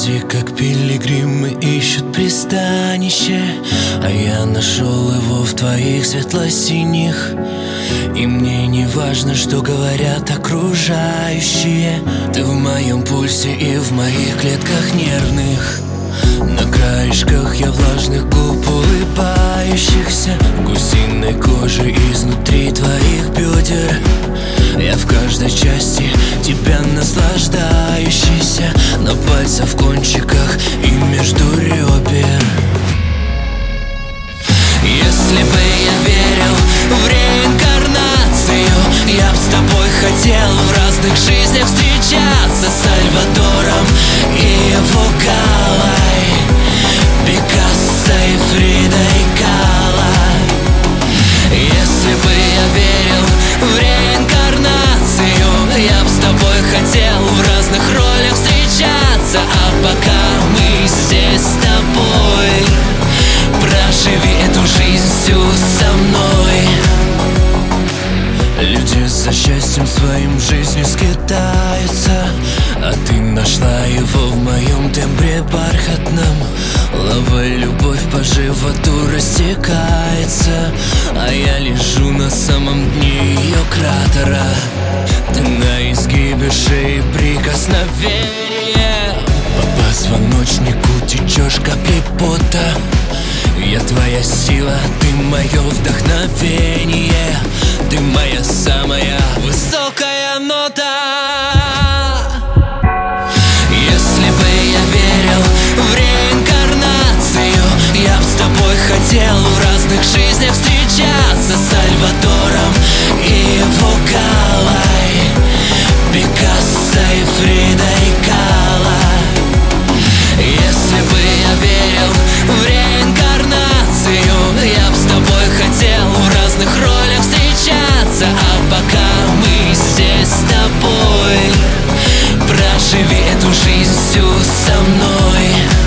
Люди, как пилигримы, ищут пристанище, а я нашел его в твоих светло-синих. И мне не важно, что говорят окружающие. Ты в моем пульсе и в моих клетках нервных. На краешках я влажных губ улыбающихся, гусиной кожи изнутри твоих бедер. Я в каждой части тебя наслаждающийся, на пальцах, кончиках и между ребер. Если бы я верил в реинкарнацию, я б с тобой хотел в разных жизнях встречаться. С Сальвадором и его Галой, Пикассо и Фридой Кало. Если бы я верил в реинкарнацию, я б с тобой хотел в разных ролях встречаться. А пока мы здесь с тобой, проживи эту жизнь всю со мной. Люди за счастьем своим в жизни скитаются, а ты нашла его в моем тембре бархатном. Лава любовь по животу растекается, а я лежу на самом дне ее кратера. Ты на изгибе шеи прикосновение, по позвоночнику течешь каплей пота. Я твоя сила, ты мое вдохновение, ты моя самая высокая нота. Если бы я верил в реинкарнацию, я б с тобой хотел в разных жизнях встречаться. С Сальвадором и его Галой, Пикассо и Фридой Кало. Если бы я верил в реинкарнацию, я б с тобой хотел в разных ролях встречаться. А пока мы здесь с тобой, проживи эту жизнь всю со мной.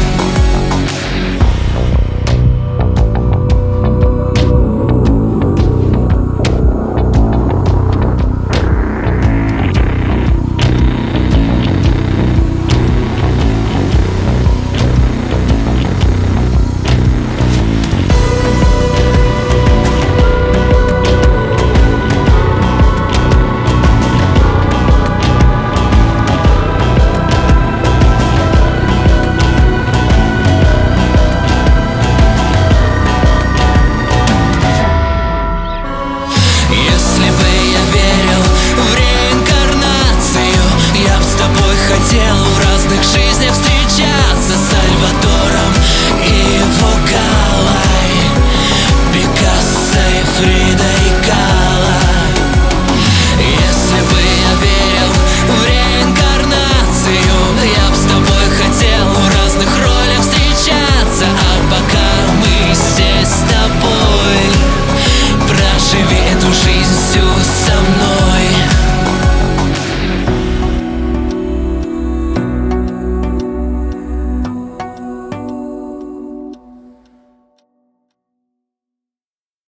Если бы я верил в реинкарнацию, я б с тобой хотел в